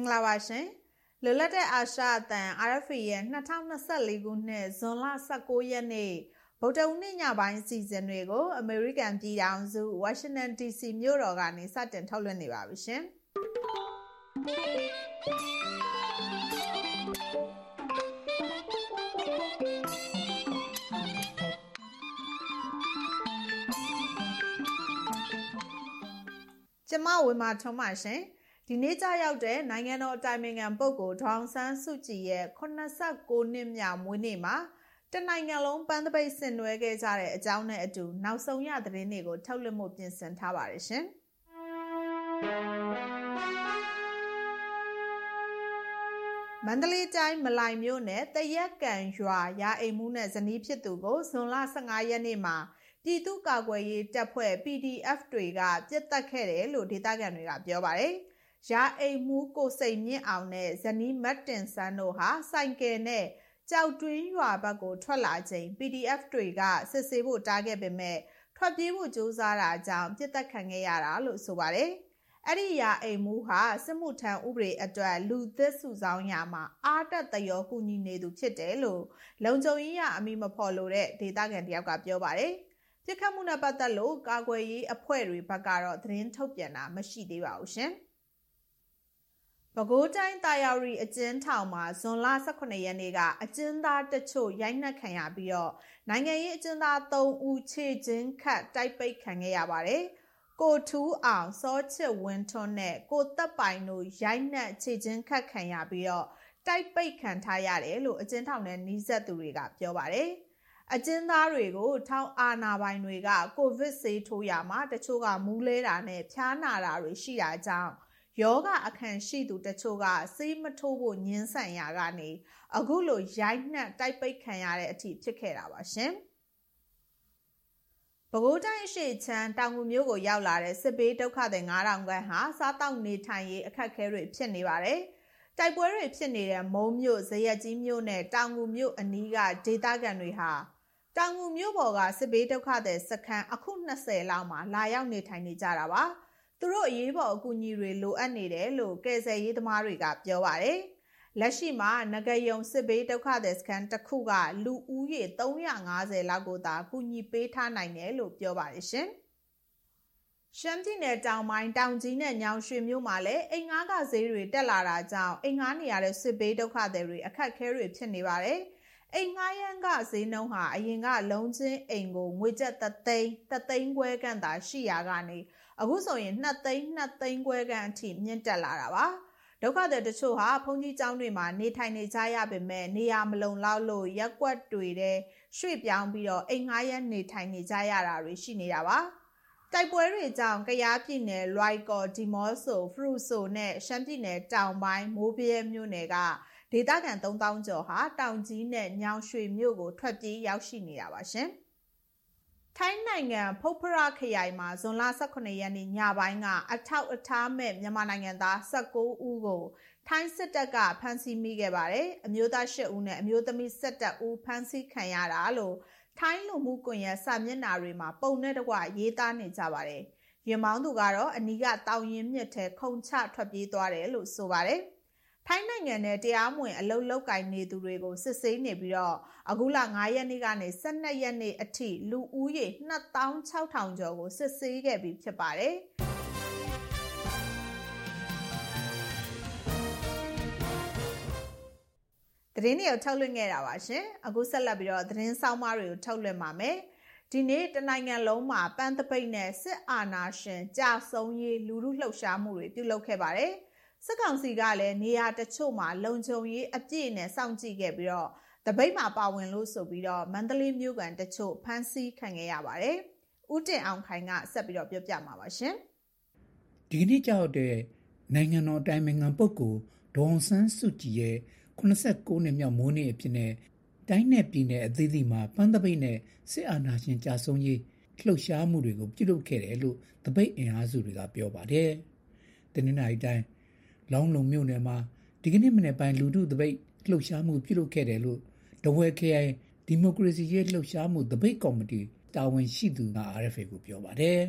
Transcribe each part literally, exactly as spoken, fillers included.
မင်္ဂလာပါရှင်လွတ်လပ်တဲ့အာရှအသံ R F A ရဲ့နှစ်ထောင်နှစ်ဆလေးခုနှစ်ဇွန်လဆယ့်ကိုရက်နေ့ဗုဒ္ဓဦးနေ့ညပိုင်းအစီအစဉ်တွေကိုအမေရိကန်ပြည်ထောင်စုဝါရှင်တန် D C မြို့တော်ကနေစတင်ထုတ်လွှင့်နေပါပြီရှင်ကျမဝေမာထွန်းပါရှင်ဒီနေ့ကျရောက်တဲ့နိုင်ငံတော်အတိုင်ပင်ခံပုဂ္ဂိုလ်ဒေါ်အောင်ဆန်းစုကြည်ရဲ့ခုနှစ်ဆယ့်ကိုနှစ်မြောက်မွေးနေ့မှာတနိုင်ငံလုံးပန်းသပိတ်ဆင်နွှဲခဲ့ကြတဲ့အကြောင်းနဲ့အတူနောက်ဆုံးရသတင်းတွေကိုထုတ်လွှင့်မှုပြင်ဆင်ထားပါတယ်ရှင်မန္တလေးတိုင်းမလိုင်မြို့နယ်တရက်ကံရွာရာအိမ်မှုနဲ့ဇနီးဖြစ်သူကိုဇွန်လဆယ့်ငါးရက်နေ့မှာပြည်သူ့ကာကွယ်ရေးတပ်ဖွဲ့ P D F တွေကပြစ်တက်ခဲ့တယ်လို့ဒေသခံတွေကပြောပါတယ်ရာအိမ်မှုကိုစိန်မြင့်အောင်နဲ့ဇနီးမတ်တင်ဆန်းတို့ဟာဆိုင်ကယ်နဲ့ကြောက်တွင်းရွာဘက်ကိုထွက်လာချိန် P D F တွေကစစ်ဆေးဖို့တားခဲ့ပေမဲ့ထွက်ပြေးဖို့ကြိုးစားတာကြောင့်ပြစ်တက်ခံခဲ့ရတာလို့ဆိုပါတယ်အဲ့ဒီရာအိမ်မှုဟာစစ်မှုထမ်းဥပဒေအတွက်လူသစ်စုဆောင်ရာမှာအားတက်သရောကူညီနေသူဖြစ်တယ်လို့လုံခြုံရေးရအမိမဖော်လို့တဲ့ဒေသခံတယောက်ကပြောပါတယ်ပြစ်ခတ်မှုနဲ့ပတ်သက်လို့ကာကွယ်ရေးအဖွဲ့တွေဘက်ကတော့သတင်းထုတ်ပြန်တာမရှိသေးပါဘူးရှင်ပဲခူးတိုင်းတာယာရီအကျဉ်းထောင်မှာဇွန်လဆယ့်ခုနှစ်ရက်နေ့ကအကျဉ်းသားတချို့ရိုက်နှက်ခံရပြီးတော့နိုင်ငံရေးအကျဉ်းသားသုံးဦးခြေချင်းခတ်တိုက်ပိတ်ခံခဲ့ရပါတယ်။ကိုထူးအောင်စောချစ်ဝင်းထွန်းနဲ့ကိုသက်ပိုင်တို့ရိုက်နှက်ခြေချင်းခတ်ခံရပြီးတော့တိုက်ပိတ်ခံထားရတယ်လို့အကျဉ်းထောင်နဲ့နှီးဆက်သူတွေကပြောပါတယ်။အကျဉ်းသားတွေကိုထောင်အာဏာပိုင်တွေကကိုဗစ်ဆေးထိုးရမှာတချို့ကမူးလဲတာနဲ့ဖျားနာတာတွေရှိတာကြောင့်ယောဂအခန့်ရှိသူတချို့ကဆေးမထိုးဖို့ညှင်းဆန်ရာကနေအခုလိုရိုက်နှက်တိုက်ပိတ်ခံရတဲ့အထိဖြစ်ခဲ့တာပါရှင်။ပဲခူးတိုင်းအရှေ့ချမ်းတောင်ငူမြို့ကိုရောက်လာတဲ့စစ်ဘေးဒုက္ခသည်ငါးထောင်ခန့်ဟာစားတောက်နေထိုင်ရေးအခက်အခဲတွေဖြစ်နေပါတယ်။တိုက်ပွဲတွေဖြစ်နေတဲ့မုံမြို့ဇရက်ကြီးမြို့နဲ့တောင်ငူမြို့အနီးကဒေသခံတွေဟာတောင်ငူမြို့ပေါ်ကစစ်ဘေးဒုက္ခသည်စခန်းအခုနှစ်ဆယ်လောက်မှာလာရောက်နေထိုင်နေကြတာပါ။သူတို့အရေးပေါ်အကူအညီတွေလိုအပ်နေတယ်လို့ကယ်ဆယ်ရေးသမားတွေကပြောပါတယ်။လက်ရှိမှာနဂယုံစစ်ဘေးဒုက္ခသည်စခန်းတစ်ခုကလူဦးရေသုံးရာငါးဆယ်လောက်ကိုသာကူညီပေးထားနိုင်တယ်လို့ပြောပါတယ်ရှင်။ရှမ်းပြည်နယ်တောင်ပိုင်းတောင်ကြီးနဲ့ညောင်ရွှေမြို့မှာလည်းအိမ်ငါးကဈေးတွေတက်လာတာကြောင့်အိမ်ငါးနေရတဲ့စစ်ဘေးဒုက္ခသည်တွေအခက်အခဲတွေဖြစ်နေပါတယ်။အိမ်ငှားရမ်းကဈေးနှုန်းဟာအရင်ကလုံးချင်းအိမ်ကိုငွေကျပ်တစ်သိန်းတစ်သိန်းခွဲခန့်သာရှိရာကနေအခုဆိုရင်နှစ်သိန်းနှစ်သိန်းခွဲခန့်အထိမြင့်တက်လာတာပါဒုက္ခသည်တချို့ဟာဘုန်းကြီးကျောင်းတွေမှာနေထိုင်နေကြရပေမဲ့နေရာမလုံလောက်လို့ရက်ကွက်တွေတဲ့ရွှေ့ပြောင်းပြီးတော့အိမ်ငှားရမ်းနေထိုင်နေကြရတာတွေရှိနေတာပါတိုက်ပွဲတွေကြောင့်ကယားပြည်နယ်လွိုက်ကော်ဒီမော့ဆိုဖရူဆိုနဲ့ရှမ်းပြည်နယ်တောင်ပိုင်းမိုးဗြဲမြို့နယ်ကဒေသခံသုံးသောင်းကျော်ဟာတောင်ကြီးနဲ့ညောင်ရွှေမြို့ကိုထွက်ပြေးရောက်ရှိနေတာပါရှင်။ထိုင်းနိုင်ငံဖုတ်ဖရခရိုင်မှာဇွန်လဆယ့်ခုနှစ်ရက်နေ့ညပိုင်းကအထောက်အထားမဲ့မြန်မာနိုင်ငံသားဆယ့်ကိုးဦးကိုထိုင်းစစ်တပ်ကဖမ်းဆီးမိခဲ့ပါတယ်။အမျိုးသားရှစ်ဦးနဲ့အမျိုးသမီးဆယ့်တစ်ဦးဖမ်းဆီးခံရတာလို့ထိုင်းလူမှုကွန်ရက်စာမျက်နှာတွေမှာပုံနဲ့တကွရေးသားနေကြပါတယ်။ရင်မောင်းသူကတော့အနီးကတောင်ရင်မြစ်ထဲခုန်ချထွက်ပြေးသွားတယ်လို့ဆိုပါတယ်။ထိုင်းနိုင်ငံနဲ့တရားမဝင်အလုပ်လုပ်ကိုင်နေသူတွေကိုစစ်ဆေးနေပြီးတော့အခုလငါးရက်နေ့ကနေဆယ့်နှစ်ရက်နေ့အထိလူဦးရေနှစ်သောင်းခြောက်ထောင်ကျော်ကိုစစ်ဆေးခဲ့ပြီးဖြစ်ပါတယ်။သတင်းတွေကိုထုတ်လွှင့်ခဲ့တာပါရှင်။အခုဆက်လက်ပြီးတော့သတင်းဆောင်မတွေကိုထုတ်လွှင့်ပါမယ်။ဒီနေ့တနိုင်ငံလုံးမှာပန်းသပိတ်နဲ့စစ်အာဏာရှင်ကြာဆုံးရေးလူထုလှုပ်ရှားမှုတွေပြုလုပ်ခဲ့ပါတယ်။စစ်ကောင်စီကလည်းနေရာတချို့မှာလုံခြုံရေးအပြည့်နဲ့စောင့်ကြည့်ခဲ့ပြီးတော့တပိတ်မှာပါဝင်လို့ဆိုပြီးတော့မန္တလေးမြို့ကန်တချို့ဖမ်းဆီးခံခဲ့ရပါတယ်။ဦးတင်အောင်ခိုင်ကဆက်ပြီးတော့ပြောပြမှာပါရှင်။ဒီကနေ့ကြောက်တဲ့နိုင်ငံတော်တိုင်ပင်ခံပုဂ္ဂိုလ်ဒေါ်အောင်ဆန်းစုကြည်ရဲ့ခုနှစ်ဆယ့်ကိုနှစ်မြောက်မိုးနေ့အဖြစ်နဲ့တိုင်းနယ်ပြည်နယ်အသီးသီးမှာပန်းသပိတ်နဲ့စစ်အာဏာရှင်ကြာဆုံးရေးလှုပ်ရှားမှုတွေကိုပြုလုပ်ခဲ့တယ်လို့သပိတ်အင်အားစုတွေကပြောပါတယ်။တနင်္လာရီတိုင်းလောင်းလုံမြို့နယ်မှာဒီကနေ့မနေ့ပိုင်းလူထုသပိတ်လှုပ်ရှားမှုပြုလုပ်ခဲ့တယ်လို့တဝဲခရိုင်ဒီမိုကရေစီရေးလှုပ်ရှားမှုသပိတ်ကော်မတီတာဝန်ရှိသူက R F A ကိုပြောပါတယ်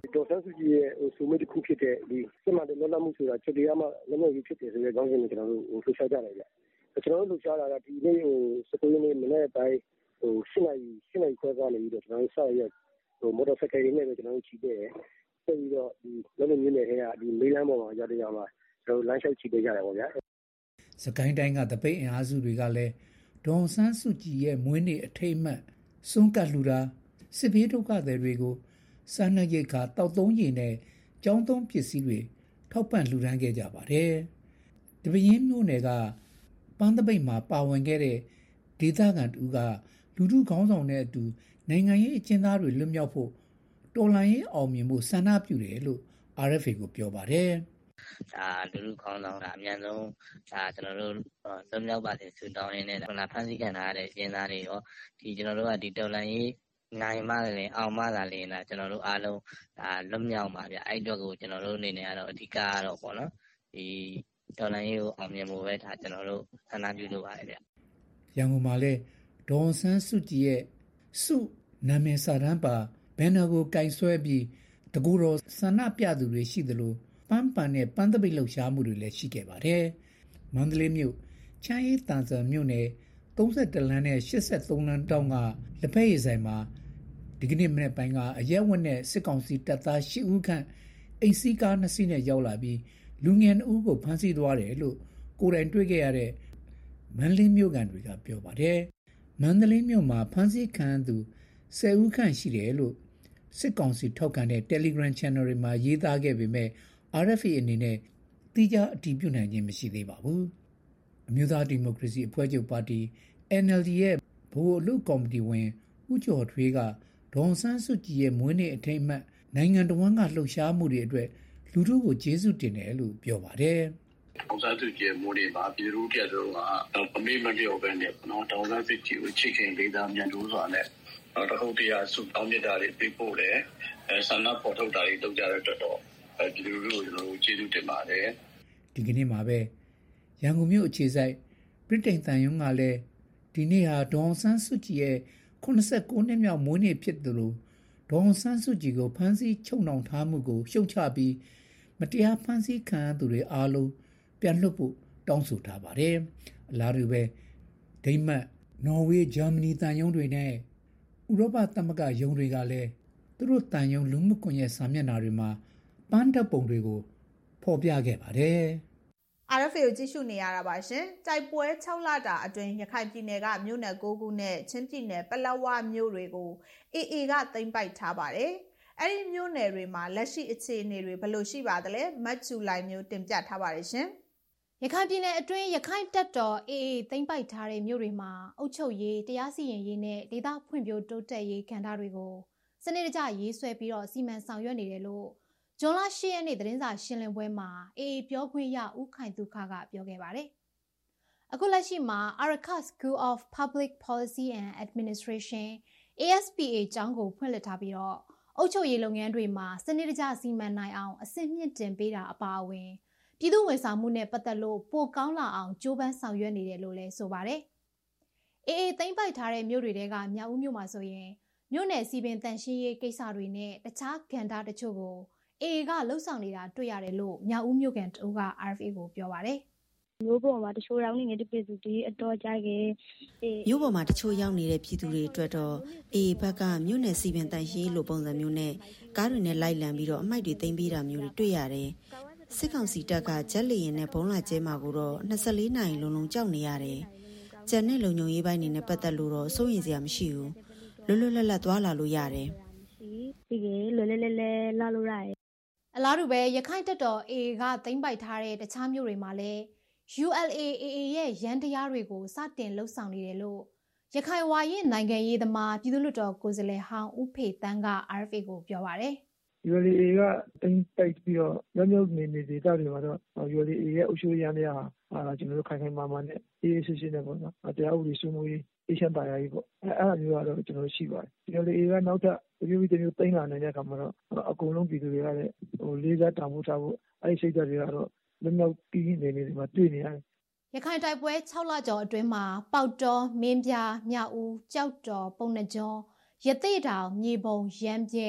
ဒေါ်ဆန်းစုကြည်ရဲ့ဆိုမိတ်တစ်ခုဖြစ်တဲ့ဒီစစ်မှန်တဲ့လွတ်လပ်မှုဆိုတာချက်တရားမှလက်နက်ကြီးဖြစ်တယ်ဆိုတဲ့ခေါင်းစဉ်ကိုကျွန်တော်တို့ဟိုလှုပ်ရှားကြတယ်ဗျကျွန်တော်တို့လှုပ်ရှားတာကဒီနေ့ဟိုစကိုင်းနေ့မနေ့တိုင်းဟိုရှင်းနိုင်ရှင်းနိုင်ခွဲသွားနေပြီးတော့ကျွန်တော်တို့စရရဟိုမော်တော်ဆိုင်ကယ်တွေနဲ့ပဲကျွန်တော်တို့ချီတဲ့ဆက်ပြီးတော့ဒီလက်နက်မျိုးနဲ့အဲကဒီမေးလမ်းပေါ်မှာရတဲ့အောင်မှာကျွန်တော်လမ်းလျှောက်ချီပေးကြတယ်ပေါ့ဗျာစကိုင်းတိုင်းကတပိတ်အင်အားစုတွေကလည်းဒေါ်ဆန်းစုကြည်ရဲ့မွေးနေ့အထိမ်းအမှတ်စွန့်ကပ်လှူတာစစ်ဘေးဒုက္ခသည်တွေကိုစားနပ်ရိက္ခာတောက်သုံးရည်နဲ့ကြောင်းသုံးပစ္စည်းတွေထောက်ပံ့လှူဒါန်းခဲ့ကြပါတယ်။တပင်းမြို့နယ်ကပန်းတပိတ်မှာပါဝင်ခဲ့တဲ့ဒေသခံတူကလူထုခေါင်းဆောင်တဲ့အတူနိုင်ငံရေးအကျဉ်းသားတွေလွတ်မြောက်ဖို့တော်လှန်ရေးအောင်မြင်ဖို့ဆန္ဒပြုတယ်လို့ R F A ကိုပြောပါတယ်။ဒါလူထုခေါင်းဆောင်ကအများဆုံးဒါကျွန်တော်တို့လွတ်မြောက်ပါစေဆုတောင်းရင်းနဲ့ခဏဖန်ဆီးခံထားရတဲ့အကျဉ်းသားတွေရောဒီကျွန်တော်တို့ကဒီတော်လှန်ရေးနိုင်မှလည်းအောင်မှသာလည်းလားကျွန်တော်တို့အားလုံးဒါလွတ်မြောက်ပါဗျအဲ့အတွက်ကိုကျွန်တော်တို့အနေနဲ့ကတော့အဓိကကတော့ပေါ့နော်ဒီတော်လှန်ရေးကိုအောင်မြင်ဖို့ပဲဒါကျွန်တော်တို့ဆန္ဒပြုလိုပါတယ်ဗျရန်ကုန်မှာလည်းဒေါ်ဆန်းစုကြည်ရဲ့စုနာမည်စာတမ်းပါဘန်နာကိုကင်ဆွဲပြီးတကူတော်ဆန္ဒပြသူတွေရှိသလိုပန်းပန်နဲ့ပန်းသပိတ်လှုပ်ရှားမှုတွေလည်းရှိခဲ့ပါတယ်မန္တလေးမြို့ချမ်းရီတန်ဆန်မြို့နယ်သုံး၁၁လမ်းနဲ့၈၃လမ်းတောင်းကလက်ဖက်ရည်ဆိုင်မှာဒီကနေ့မနေ့ပိုင်းကအရက်ဝက်နဲ့စစ်ကောင်စီတပ်သား၈ဦးခန့်အိမ်စီးကားနှစ်စီးနဲ့ရောက်လာပြီးလူငယ်နှစ်ဦးကိုဖမ်းဆီးသွားတယ်လို့ကိုယ်တိုင်တွေ့ခဲ့ရတဲ့မန္တလေးမြို့ကန်တွေကပြောပါတယ်မန္တလေးမြို့မှာဖမ်းဆီးခံသူ၁၀ဦးခန့်ရှိတယ်လို့စစ်ကောင်စီထောက်ခံတဲ့ Telegram Channel တွေမှာရေးသားခဲ့ပေမဲ့ R F A အနေနဲ့တိကျအတည်ပြုနိုင်ခြင်းမရှိသေးပါဘူးအမျိုးသားဒီမိုကရေစီအဖွဲ့ချုပ်ပါတီ N L D ရဲ့ဗဟိုအလုပ်ကော်မတီဝင်ဦးကျော်ထွေးကဒေါ်ဆန်းစုကြည်ရဲ့မွေးနေ့အထိမ်းအမှတ်နိုင်ငံတော်ဝန်ကလှုပ်ရှားမှုတွေအတွက်လူထုကိုကျေးဇူးတင်တယ်လို့ပြောပါတယ်ဒေါ်ဆန်းစုကြည်မိုးနေ့မှာပြည်သူ့ပြည်သူကအမေမပြောပဲနဲ့နော်ဒေါ်ဆန်းစုကြည်ကိုချစ်ခင်လေးစားမြတ်လို့ဆိုတာနဲ့တခုတ်တရားစုတောင်းမြတ်တာတွေပြပို့တယ်အဲဆန္ဒပေါ်ထုတ်တာတွေလုပ်ကြတဲ့အတွက်တော့ပြည်သူတို့ကိုကျွန်တော်တို့ကျေးဇူးတင်ပါတယ်ဒီကနေ့မှာပဲရန်ကုန်မြို့အခြေစိုက်ပြည်တိုင်တန်ယုံကလည်းဒီနေ့ဟာဒေါ်ဆန်းစုကြည်ရဲ့ခုနှစ်ကိုနှစ်မြောက်မွေးနေ့ဖြစ်သလိုဒေါ်ဆန်းစုကြည်ကိုဖမ်းဆီးချုပ်နှောင်ထားမှုကိုရှုတ်ချပြီးမတရားဖမ်းဆီးခံရသူတွေအားလုံးပြန်လွှတ်ဖို့တောင်းဆိုထားပါတယ်။အလားတူပဲဒိန်းမတ်နော်ဝေးဂျာမနီတန်ယုံတွေနဲ့ဥရောပသမဂ္ဂယုံတွေကလည်းသူတို့တန်ယုံလူမှုကွန်ရက်စာမျက်နှာတွေမှာပန်းတပ်ပုံတွေကိုဖော်ပြခဲ့ပါတယ်။ R F A ကိုကြည့်ရှုနေရတာပါရှင်။တိုက်ပွဲ၆လတာအတွင်းရခိုင်ပြည်နယ်ကမြို့နယ်၉ခုနဲ့ချင်းပြည်နယ်ပလက်ဝမြို့တွေကို A A ကသိမ်းပိုက်ထားပါတယ်။အဲ့ဒီမြို့နယ်တွေမှာလက်ရှိအခြေအနေတွေဘယ်လိုရှိပါသလဲမတ်ချူလိုက်မျိုးတင်ပြထားပါတယ်ရှင်။ရခိုင်ပြည်နယ်အတွင်းရခိုင်တပ်တော် A A သိမ်းပိုက်ထားတဲ့မြို့တွေမှာအုပ်ချုပ်ရေးတရားစီရင်ရေးနဲ့ဒေသဖွံ့ဖြိုးတိုးတက်ရေးကဏ္ဍတွေကိုစနစ်တကျရေးဆွဲပြီးတော့စီမံဆောင်ရွက်နေတယ်လို့ဇွန်လ၈ရက်နေ့သတင်းစာရှင်းလင်းပွဲမှာ A A ပြောခွင့်ရဦးခိုင်သူခကပြောခဲ့ပါတယ်။အခုလက်ရှိမှာ Arakat School of Public Policy and Administration A S P A ကျောင်းကိုဖွင့်လှစ်ထားပြီးတော့အုပ်ချုပ်ရေးလုပ်ငန်းတွေမှာစနစ်တကျစီမံနိုင်အောင်အဆင့်မြင့်တင်ပေးတာအပါအဝင်ပြည်သူ့ဝန်ဆောင်မှုနဲ့ပတ်သက်လို့ပိုကောင်းလာအောင်ကြိုးပမ်းဆောင်ရွက်နေတယ်လို့လည်းဆိုပါတယ်။ A A သိမ်းပိုက်ထားတဲ့မြို့တွေထဲကမြောက်ဦးမြို့မှာဆိုရင်မြို့နယ်စီပင်တန်ရှင်းရေးကိစ္စတွေနဲ့တခြားကဏ္ဍတချို့ကို A A ကလှုပ်ဆောင်နေတာတွေ့ရတယ်လို့မြောက်ဦးမြို့ကန်တူက R F A ကိုပြောပါတယ်။မြို့ပေါ်မှာတချို့ရောက်နေတဲ့ပြည်သူတွေအတော်ကြိုက်ခဲ့မြို့ပေါ်မှာတချို့ရောက်နေတဲ့ပြည်သူတွေအတွက်တော့ A A ဘက်ကမြို့နယ်စီပင်တန်ရှင်းလိုပုံစံမျိုးနဲ့ကားတွေနဲ့လိုက်လံပြီးတော့အမိုက်တွေသိမ်းပေးတာမျိုးတွေတွေ့ရတယ်။စစ်ကောင်စီတပ်ကဂျက်လီရင်နဲ့ဘုံလာကျဲမှာကိုတော့၂၄နာရီလုံးလုံးကြောက်နေရတယ်။ဂျက်နဲ့လုံခြုံရေးပိုင်းနေနဲ့ပတ်သက်လို့တော့စိုးရိမ်စရာမရှိဘူး။လွတ်လွတ်လပ်လပ်သွားလာလို့ရတယ်။ဒီကလွတ်လွတ်လပ်လပ်လာလို့ရတယ်အလားတူပဲရခိုင်တပ်တော် A A ကသိမ်းပိုက်ထားတဲ့တခြားမြို့တွေမှာလည်း U L A A A ရဲ့ရန်တရားတွေကိုစတင်လှုပ်ဆောင်နေတယ်လို့ရခိုင်ဝါရင့်နိုင်ငံရေးသမားပြည်သူ့လွှတ်တော်ကိုယ်စားလှယ်ဟောင်းဦးဖေတန်းက R F A ကိုပြောပါတယ်။ U L A A ကသိမ်းပိုက်ပြီးတော့မြောက်မြောက်နေနေဒေသတွေမှာတော့ U L A A ရဲ့အုပ်ချုပ်ရေးရန်တရားဟာအာကျွန်တော်တို့ခိုင်ခိုင်မာမာနဲ့အေးအေးဆေးဆေးနဲ့ပေါ့နော်။တရားဥပဒေစိုးမိုးရေးအေးချမ်းသာယာရေးပေါ့။အဲအဲ့လိုမျိုးကတော့ကျွန်တော်တို့ရှိပါတယ်။ U L A A ကနောက်ထပ်ပြည်ပြည်တမျိုးသိမ်းလာနိုင်တဲ့အခါမှာတော့အကုန်လုံးပြည်သူတွေကလည်းဟိုလေးစားတောင်းဖို့ထားဖို့အဲ့ဒီစိတ်ဓာတ်တွေကတော့လွတ်မြောက်ပြီးနေနေမှာတွေ့နေရတယ်ရခိုင်တိုက်ပွဲ၆လကျော်အတွင်းမှာပေါက်တော်မင်းပြားမြောက်ဦးကြောက်တော်ပုံနှကျွန်းရသေ့တောင်မြေပုံရမ်းပြဲ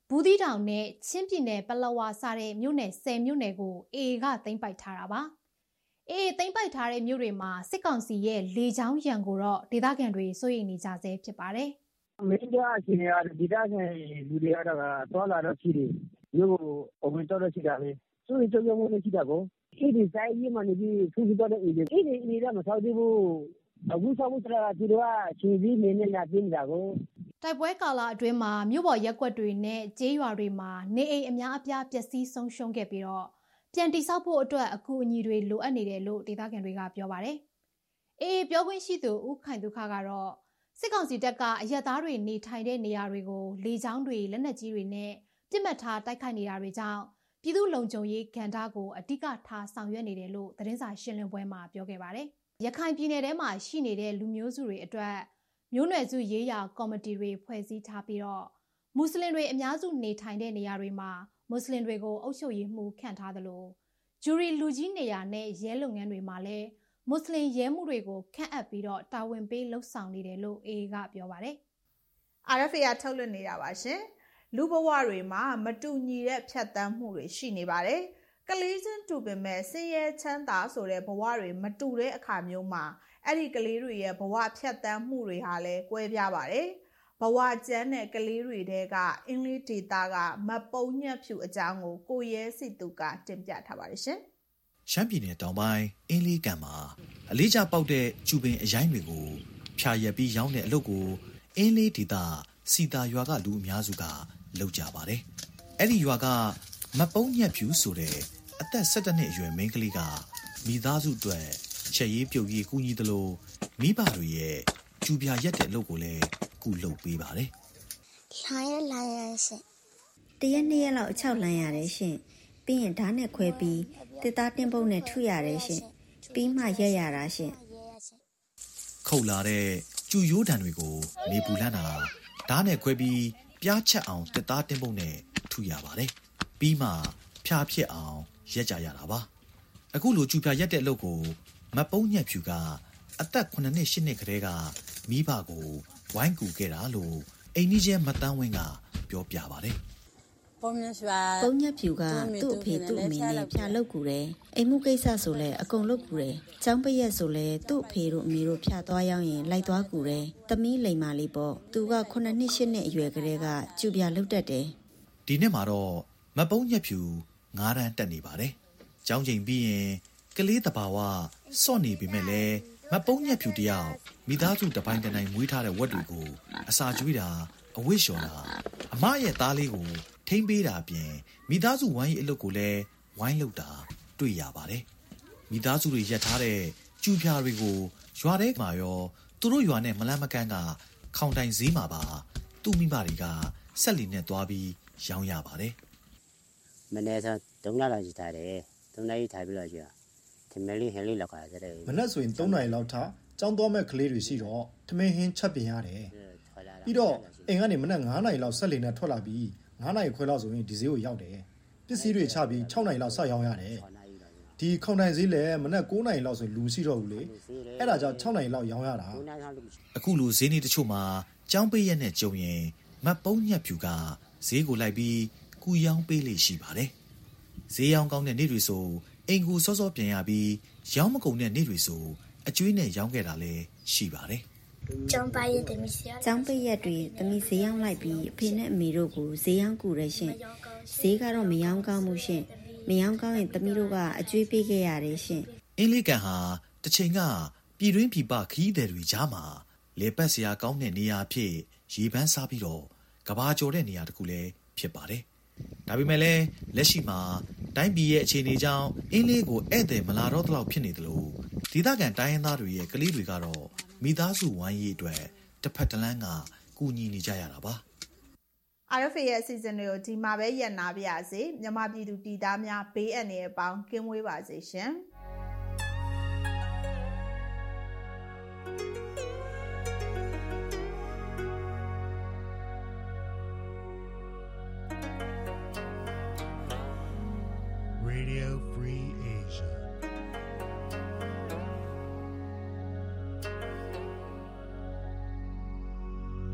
ဘူးသီးတောင်နဲ့ချင်းပြည်နယ်ပလောဝါစတဲ့မြို့နယ်ဆယ်မြို့နယ်ကို အေအေ ကသိမ်းပိုက်ထားတာပါ။အေအေသိမ်းပိုက်ထားတဲ့မြို့တွေမှာစစ်ကောင်စီရဲ့လေကြောင်းရန်ကိုတော့ဒေသခံတွေစိုးရိမ်နေကြဆဲဖြစ်ပါတယ်။မင်းတို့အချင်းတွေကဒေသခံလူတွေကတော့သွားလာတော့ရှိတယ်။မြို့ကိုအဝင်တော့ရှိတာပဲ။စိုးရိမ်ကြုံမှုနဲ့ရှိတာကိုအေဒီဆိုင်ကြီးမှနေပြီးသူ့တော့အေဒီအေဒီအေဒီကမဆောက်သေးဘူး။အခုဆောက်ဖို့ဆိုတာဒီတော့ချင်းကြီးနေနေလာပြနေတာကိုတိုက်ပွဲကာလအတွင်းမှာမြို့ပေါ်ရက်ကွက်တွေနဲ့ကျေးရွာတွေမှာနေအိမ်အများအပြားပျက်စီးဆုံးရှုံးခဲ့ပြီးတော့ပြန်တိစောက်ဖို့အတွက်အကူအညီတွေလိုအပ်နေတယ်လို့ဒေသခံတွေကပြောပါတယ်။အေအေပြောခွင့်ရှိသူဦးခိုင်ဒုက္ခကတော့စစ်ကောင်စီတပ်ကအရက်သားတွေနေထိုင်တဲ့နေရာတွေကိုလေကြောင်းတွေလက်နက်ကြီးတွေနဲ့ပြစ်မှတ်ထားတိုက်ခိုက်နေတာတွေကြောင့်ပြည်သူ့လုံခြုံရေးကဏ္ဍကိုအဓိကထားဆောင်ရွက်နေတယ်လို့သတင်းစာရှင်းလင်းပွဲမှာပြောခဲ့ပါတယ်။ရခိုင်ပြည်နယ်ထဲမှာရှိနေတဲ့လူမျိုးစုတွေအတွက်မျိုးနွယ်စုရေးရာကော်မတီတွေဖွဲ့စည်းထားပြီးတော့မွတ်စလင်တွေအများစုနေထိုင်တဲ့နေရာတွေမှာမွတ်စလင်တွေကိုအုပ်ချုပ်ရေးမှုခန့်ထားသလိုဂျူရီလူကြီးနေရာနဲ့ရဲလုပ်ငန်းတွေမှာလည်းမွတ်စလင်ရဲမှုတွေကိုခန့်အပ်ပြီးတော့တာဝန်ပေးလှုပ်ဆောင်နေတယ်လို့အေအေကပြောပါတယ်။ အာရ် အက်ဖ် ကထုတ်လွှင့်နေတာပါရှင်။လူဘဝတွေမှာမတူညီတဲ့ဖြတ်သန်းမှုတွေရှိနေပါတယ်။ကလေးချင်းတူပေမဲ့ဆင်းရဲချမ်းသာဆိုတဲ့ဘဝတွေမတူတဲ့အခါမျိုးမှာအဲ့ဒီကလေးတွေရဲ့ဘဝဖြတ်သန်းမှုတွေဟာလည်းကွဲပြားပါတယ်။ဘဝကျန်းတဲ့ကလေးတွေတဲကအင်္ဂလိပ်ဒေတာကမပုံညက်ဖြူအကြောင်းကိုကိုရဲစီသူကတင်ပြထားပါတယ်ရှင်။ရှမ်းပြည်နယ်တောင်ပိုင်းအင်းလေးကန်မှာအလေးကျပေါက်တဲ့ကျူပင်အရိုင်းတွေကိုဖြာရက်ပြီးရောင်းတဲ့အလုပ်ကိုအင်းလေးဒေတာစီတာရွာကလူအများစုကလုပ်ကြပါတယ်။အဲ့ဒီရွာကမပုံညက်ဖြူဆိုတဲ့အသက်၁၁နှစ်အရွယ်မိန်းကလေးကမိသားစုအတွက်ချက်ရေးပြုတ်ရေးကူညီသလိုမိဘတွေရဲ့ကျူပြရက်တဲ့အလုပ်ကိုလည်းကူလုပ်ပေးပါတယ်။လှမ်းရလှမ်းရရှင်။တရက်နှစ်ရက်လောက်အချောက်လှမ်းရတယ်ရှင်။ပြီးရင်ဓာတ်နဲ့ခွဲပြီးတစ်သားတင်းပုံးနဲ့ထုရတယ်ရှင်။ပြီးမှရက်ရတာရှင်။ခုတ်လာတဲ့ကျူရိုးတံတွေကိုနေပူလန်းတာဓာတ်နဲ့ခွဲပြီးပြားချက်အောင်တစ်သားတင်းပုံးနဲ့ထုရပါတယ်။ပြီးမှဖြားဖြစ်အောင်ရက်ကြရတာပါ။အခုလိုကျူပြရက်တဲ့အလုပ်ကိုမပုံညက်ဖြူကအသက်ခုနှစ်နှစ်ရှစ်နှစ်ကလေးကမိဘကိုဝိုင်းကူခဲ့တာလို့အိမ်ကြီးချင်းမတန်းဝင်းကပြောပြပါတယ်ပုံညက်ဖြူပုံညက်ဖြူကသူ့အဖေသူ့အမေနဲ့ဖြာလုပ်ကူတယ်အိမ်မှုကိစ္စဆိုလဲအကုန်လုပ်ကူတယ်ចောင်းပရက်ဆိုလဲသူ့အဖေတို့အမေတို့ဖြာသွားရောက်ရင်လိုက်သွားကူတယ်သမီးလိမ်မာလေးပေါ့သူကခုနှစ်နှစ်ရှစ်နှစ်အရွယ်ကလေးကကျူပြလုပ်တတ်တယ်ဒီနှစ်မှာတော့မပုံညက်ဖြူငါးတန်းတက်နေပါတယ်ကျောင်းချိန်ပြီးရင်ကလေးတဘာဝစော့နေပြီမဲ့လဲမပုံညက်ဖြူတယောက်မိသားစုတပိုင်းတနိုင်မွေးထားတဲ့ဝက်တွေကိုအစာကျွေးတာအဝတ်လျှော်တာအမရဲ့သားလေးကိုထိမ့်ပေးတာအပြင်မိသားစုဝိုင်းအလုပ်ကိုလည်းဝိုင်းလုပ်တာတွေ့ရပါတယ်မိသားစုတွေရက်ထားတဲ့ကျူဖြာတွေကိုရွာထဲမှာရောသူတို့ရွာနဲ့မလန်းမကန်းကခေါင်တိုင်ဈေးမှာပါသူ့မိဘတွေကဆက်လီနဲ့သွားပြီးရောင်းရပါတယ်မနေ့ကတုံးလာလာကြည့်ထားတယ်တုံးလိုက်ထားပြီးတော့ကြာထမင်းလေးဟင်းလေးလောက်ခါစတဲ့မနေ့ဆိုရင်သုံးနာရီလောက်ထားကြောင်းသွားမဲ့ကလေးတွေရှိတော့ထမင်းဟင်းချက်ပြင်ရတယ်ပြီးတော့အိမ်ကနေမနေ့ငါးနာရီလောက်ဆက်လီနဲ့ထွက်လာပြီးငါးနာရီခွဲလောက်ဆိုရင်ဒီဈေးကိုရောက်တယ်ပစ္စည်းတွေချပြီး၆နာရီလောက်ဆက်ရောင်းရတယ်ဒီခေါင်တိုင်ဈေးလည်းမနေ့၉နာရီလောက်ဆိုလူရှိတော့ဘူးလေအဲ့ဒါကြောင့်၆နာရီလောက်ရောင်းရတာအခုလိုဈေးနေတချို့မှာကြောင်းပေးရက်နဲ့ကြုံရင်မတ်ပုံးညက်ဖြူကဈေးကိုလိုက်ပြီးကူရောင်းပေးလေရှိပါတယ်ဈေးရောင်းကောင်းတဲ့နေ့တွေဆိုအိမ်ကူစောစောပြန်ရပြီးရောင်းမကုန်တဲ့နေ့တွေဆိုအကျွေးနဲ့ရောင်းခဲ့တာလည်းရှိပါတယ်ကျောင်းပရက်တမီးကျောင်းပရက်တွေတမီးဈေးရောင်းလိုက်ပြီးအဖေနဲ့အမေတို့ကိုဈေးရောင်းကူရရှင်ဈေးကတော့မရောင်းကောင်းမှုရှင်မရောင်းကောင်းရင်တမီးတို့ကအကျွေးပေးခဲ့ရတယ်ရှင်အင်းလေးကန်ဟာတစ်ချိန်ကပြည်တွင်းပြည်ပခီးသည်တွေကြားမှာလေပတ်စရာကောင်းတဲ့နေရာဖြစ်ရေပန်းစားပြီးတော့ကဘာကျော်တဲ့နေရာတစ်ခုလည်းဖြစ်ပါတယ်ဒါပေမဲ့လည်းလက်ရှိမှာတိုင်းပြည်ရဲ့အခြေအနေကြောင့်အင်းလေးကိုဧည့်သည်မလာတော့တော့ဖြစ်နေတယ်လို့ဒေသခံတိုင်းရင်းသားတွေရဲ့ကလေးတွေကတော့မိသားစုဝိုင်းရေးအတွက်တစ်ဖက်တစ်လမ်းကကူညီနေကြရတာပါအာရ် အက်ဖ် ရဲ့အစီအစဉ်တွေကိုဒီမှာပဲရပ်နာပါရစေမြန်မာပြည်သူပြည်သားများဘေးအန္တရာယ်ပေါင်းကင်းဝေးပါစေရှင်